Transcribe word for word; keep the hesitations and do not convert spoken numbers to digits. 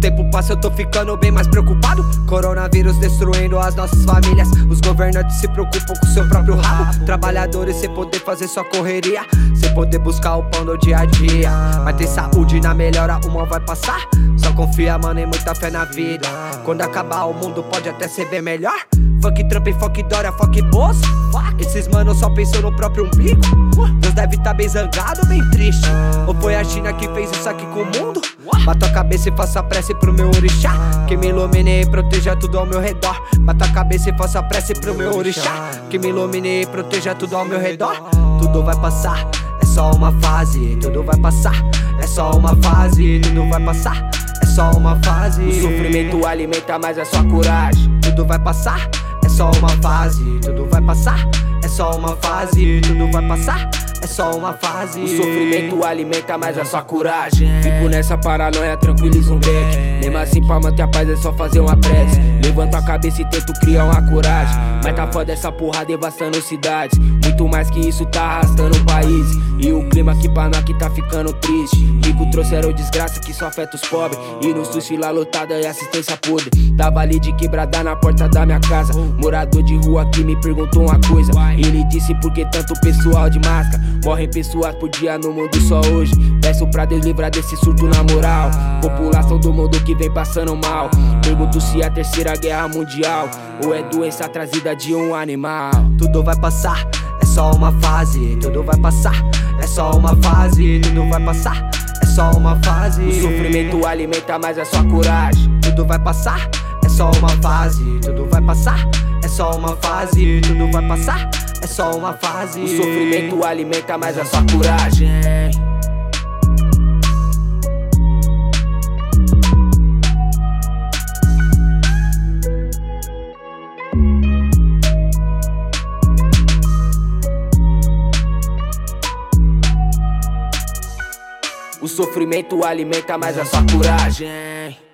tempo passa eu tô ficando bem mais preocupado. Coronavírus destruindo as nossas famílias. Os governantes se preocupam com seu próprio rabo. Trabalhadores sem poder fazer sua correria, sem poder buscar o pão do dia a dia. Mas tem saúde na melhora, uma vai passar. Só confia, mano, e muita fé na vida. Quando acabar o mundo pode até ser bem melhor. Fuck Trump, fuck Dória, fuck Bolsa. Esses manos só pensam no próprio umbigo. Deus deve tá bem zangado, bem triste. Ou foi a China que fez isso aqui com o mundo? Bato a cabeça e faço a prece pro meu orixá, que me ilumine e proteja tudo ao meu redor. Bato a cabeça e faço a prece pro meu orixá, que me ilumine e proteja tudo ao meu redor. Tudo vai passar, é só uma fase. Tudo vai passar, é só uma fase. Tudo vai passar, é só uma fase. O sofrimento alimenta mais a sua coragem. Tudo vai passar, é só uma fase. Tudo vai passar, é só uma fase. Tudo vai passar, é só uma fase. O sofrimento alimenta mais a sua coragem. Fico nessa paranoia, tranquiliza um beck. Mesmo assim pra manter a paz é só fazer uma prece. Levanto a cabeça e tento criar uma coragem. Mas tá foda essa porra devastando cidades. Muito mais que isso tá arrastando o país. E o clima aqui pra nós que tá ficando triste. Rico trouxeram desgraça que só afeta os pobres. E no SUS fila lotada e assistência podre. Tava ali de quebrada na porta da minha casa. Morador de rua que me perguntou uma coisa. Ele disse por que tanto pessoal de máscara. Morrem pessoas por dia no mundo só hoje. Peço pra Deus livrar desse surto na moral. População do mundo que vem passando mal. Pergunto se é a terceira guerra mundial ou é doença trazida de um animal. Tudo vai passar, é só uma fase. Tudo vai passar, é só uma fase. Tudo vai passar, é só uma fase. O sofrimento alimenta mais a sua coragem. Tudo vai passar, é só uma fase. Tudo vai passar, é só uma fase. Tudo vai passar, é só uma fase. O sofrimento alimenta mais a sua coragem. O sofrimento alimenta mais a sua coragem.